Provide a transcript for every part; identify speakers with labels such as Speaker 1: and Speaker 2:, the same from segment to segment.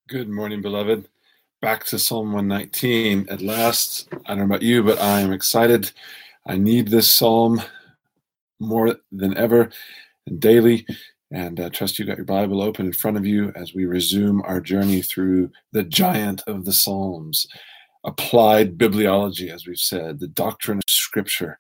Speaker 1: Good morning, beloved. Back to Psalm 119 at last. I don't know about you, but I am excited. I need this psalm more than ever and daily. And trust you got your Bible open in front of you as we resume our journey through the giant of the Psalms. Applied bibliology, as we've said, the doctrine of Scripture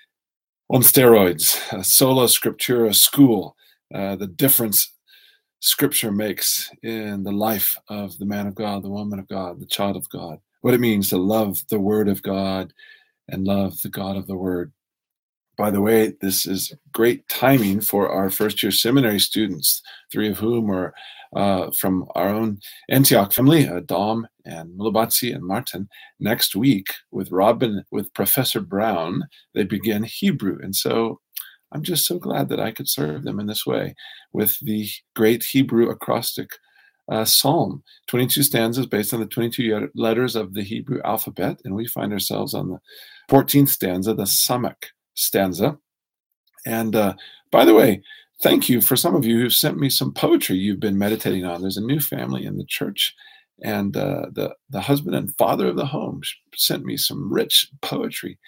Speaker 1: on steroids, sola scriptura school, the difference Scripture makes in the life of the man of God, the woman of God, the child of God, what it means to love the Word of God and love the God of the Word. By the way, this is great timing for our first-year seminary students, 3 of whom are from our own Antioch family, Dom and Mulabatsi and Martin. Next week, with Robin, with Professor Brown, they begin Hebrew. And so I'm just so glad that I could serve them in this way with the great Hebrew acrostic psalm. 22 stanzas based on the 22 letters of the Hebrew alphabet, and we find ourselves on the 14th stanza, the Samak stanza. And by the way, thank you for some of you who've sent me some poetry you've been meditating on. There's a new family in the church, and the husband and father of the home sent me some rich poetry.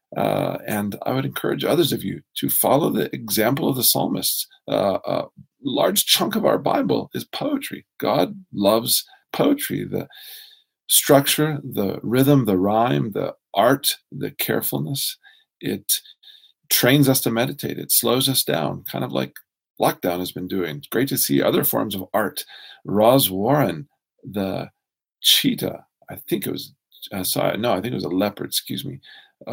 Speaker 1: And I would encourage others of you to follow the example of the psalmists. A large chunk of our Bible is poetry. God loves poetry. The structure, the rhythm, the rhyme, the art, the carefulness, it trains us to meditate. It slows us down, kind of like lockdown has been doing. It's great to see other forms of art. Roz Warren, the cheetah, I think it was, I think it was a leopard, excuse me,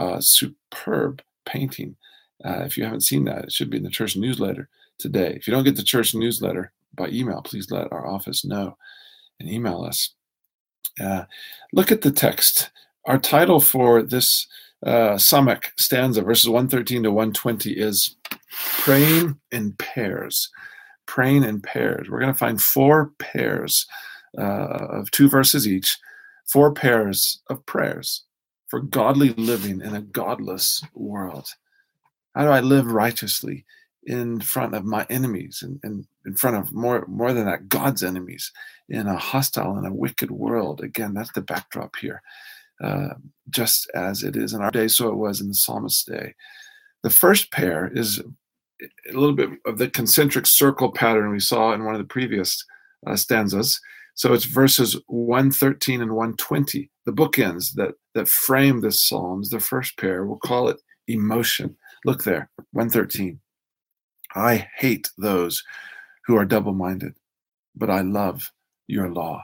Speaker 1: superb painting. If you haven't seen that, it should be in the church newsletter today. If you don't get the church newsletter by email, please let our office know and email us. Look at the text. Our title for this Samak stanza, verses 113 to 120, is Praying in Pairs. Praying in pairs. We're going to find 4 pairs of 2 verses each, 4 pairs of prayers for godly living in a godless world. How do I live righteously in front of my enemies and in front of more than that, God's enemies in a hostile and a wicked world? Again, that's the backdrop here. Just as it is in our day, so it was in the psalmist's day. The first pair is a little bit of the concentric circle pattern we saw in one of the previous stanzas. So it's verses 113 and 120, the bookends that frame this psalms. The first pair, we'll call it emotion. Look there, 113. I hate those who are double-minded, but I love your law.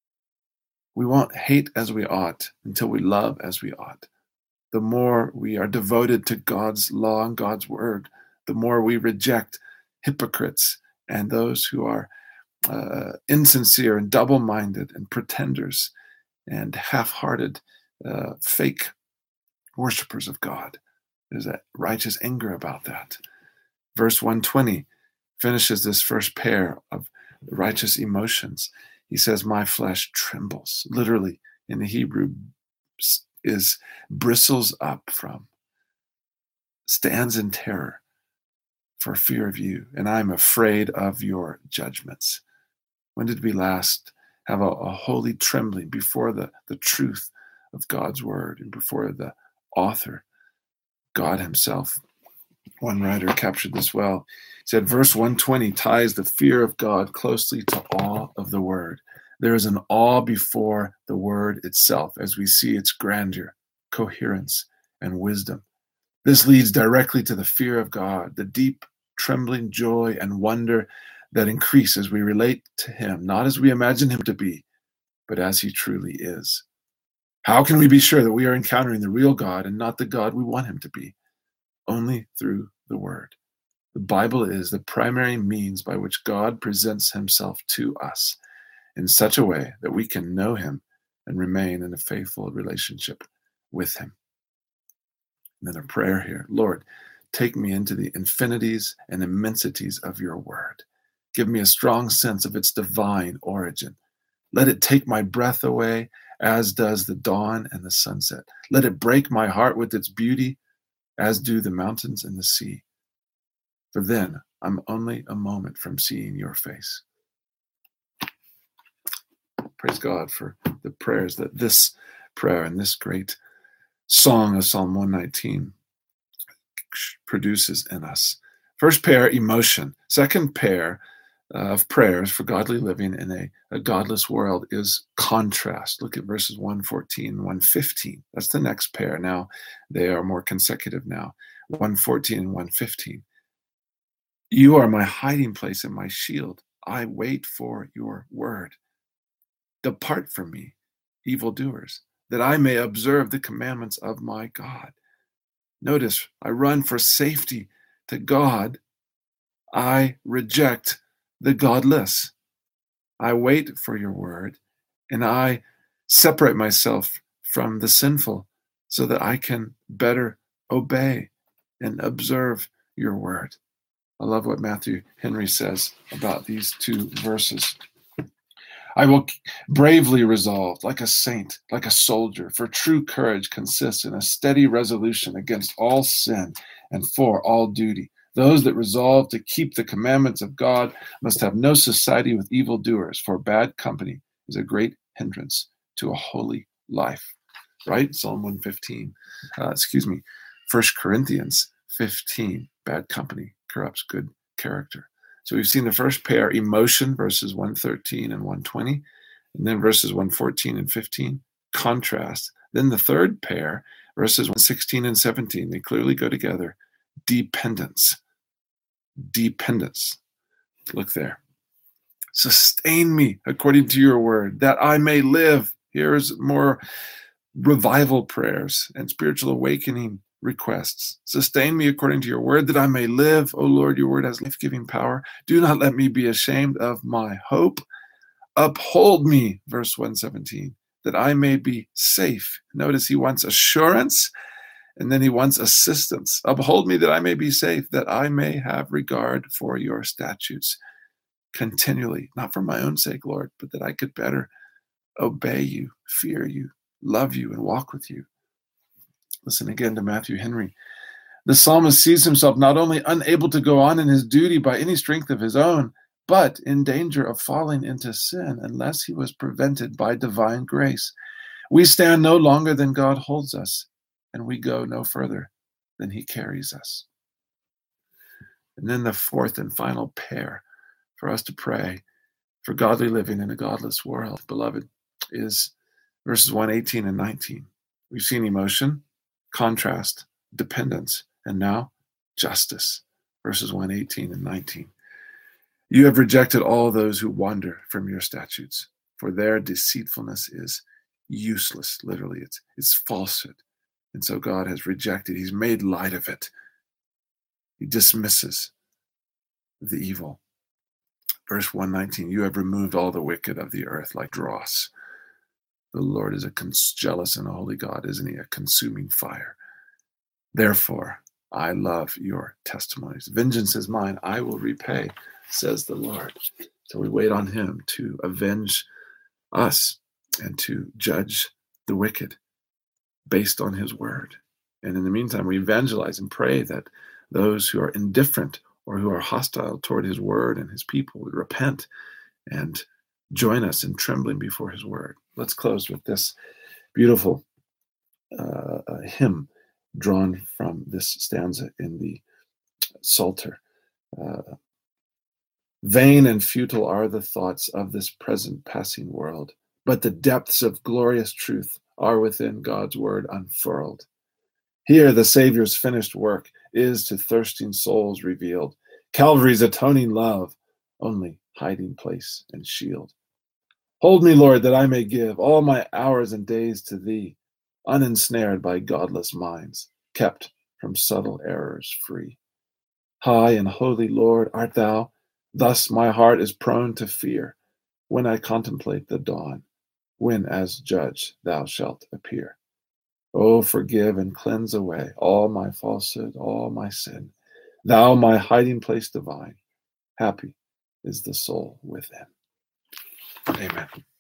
Speaker 1: We won't hate as we ought until we love as we ought. The more we are devoted to God's law and God's word, the more we reject hypocrites and those who are insincere and double-minded and pretenders and half-hearted fake worshipers of God. There's a righteous anger about that. Verse 120 finishes this first pair of righteous emotions. He says, my flesh trembles. Literally, in the Hebrew, is bristles up from, stands in terror for fear of you, and I'm afraid of your judgments. When did we last have a holy trembling before the truth of God's word and before the author, God himself? One writer captured this well. He said, verse 120 ties the fear of God closely to awe of the word. There is an awe before the word itself as we see its grandeur, coherence, and wisdom. This leads directly to the fear of God, the deep, trembling joy and wonder that increase as we relate to him, not as we imagine him to be, but as he truly is. How can we be sure that we are encountering the real God and not the God we want him to be? Only through the word. The Bible is the primary means by which God presents himself to us in such a way that we can know him and remain in a faithful relationship with him. And then a prayer here. Lord, take me into the infinities and immensities of your word. Give me a strong sense of its divine origin. Let it take my breath away, as does the dawn and the sunset. Let it break my heart with its beauty, as do the mountains and the sea. For then I'm only a moment from seeing your face. Praise God for the prayers that this prayer and this great song of Psalm 119 produces in us. First pair, emotion. Second pair of prayers for godly living in a godless world is contrast. Look at verses 114 and 115. That's the next pair. Now, they are more consecutive now. 114 and 115. You are my hiding place and my shield. I wait for your word. Depart from me, evildoers, that I may observe the commandments of my God. Notice, I run for safety to God. I reject the godless. I wait for your word, and I separate myself from the sinful so that I can better obey and observe your word. I love what Matthew Henry says about these two verses. I will bravely resolve, like a saint, like a soldier, for true courage consists in a steady resolution against all sin and for all duty. Those that resolve to keep the commandments of God must have no society with evildoers, for bad company is a great hindrance to a holy life. Right? Psalm 115. 1 Corinthians 15. Bad company corrupts good character. So we've seen the first pair, emotion, verses 113 and 120, and then verses 114 and 15, contrast. Then the third pair, verses 116 and 17, they clearly go together, dependence. Dependence. Look there. Sustain me according to your word, that I may live. Here's more revival prayers and spiritual awakening requests. Sustain me according to your word, that I may live. O Lord, your word has life-giving power. Do not let me be ashamed of my hope. Uphold me, verse 117, that I may be safe. Notice he wants assurance, and then he wants assistance. Uphold me that I may be safe, that I may have regard for your statutes continually, not for my own sake, Lord, but that I could better obey you, fear you, love you, and walk with you. Listen again to Matthew Henry. The psalmist sees himself not only unable to go on in his duty by any strength of his own, but in danger of falling into sin unless he was prevented by divine grace. We stand no longer than God holds us, and we go no further than he carries us. And then the fourth and final pair for us to pray for godly living in a godless world, beloved, is verses 118 and 19. We've seen emotion, contrast, dependence, and now justice, verses 118 and 19. You have rejected all those who wander from your statutes, for their deceitfulness is useless. Literally, it's falsehood. And so God has rejected, he's made light of it. He dismisses the evil. Verse 119, you have removed all the wicked of the earth like dross. The Lord is a jealous and a holy God, isn't he? A consuming fire. Therefore, I love your testimonies. Vengeance is mine, I will repay, says the Lord. So we wait on him to avenge us and to judge the wicked based on his word. And in the meantime, we evangelize and pray that those who are indifferent or who are hostile toward his word and his people would repent and join us in trembling before his word. Let's close with this beautiful hymn drawn from this stanza in the Psalter. Vain and futile are the thoughts of this present passing world, but the depths of glorious truth are within God's word unfurled. Here the Savior's finished work is to thirsting souls revealed, Calvary's atoning love, only hiding place and shield. Hold me, Lord, that I may give all my hours and days to thee, unensnared by godless minds, kept from subtle errors free. High and holy Lord art thou, thus my heart is prone to fear, when I contemplate the dawn, when as judge thou shalt appear. Oh, forgive and cleanse away all my falsehood, all my sin. Thou my hiding place divine, happy is the soul within. Amen.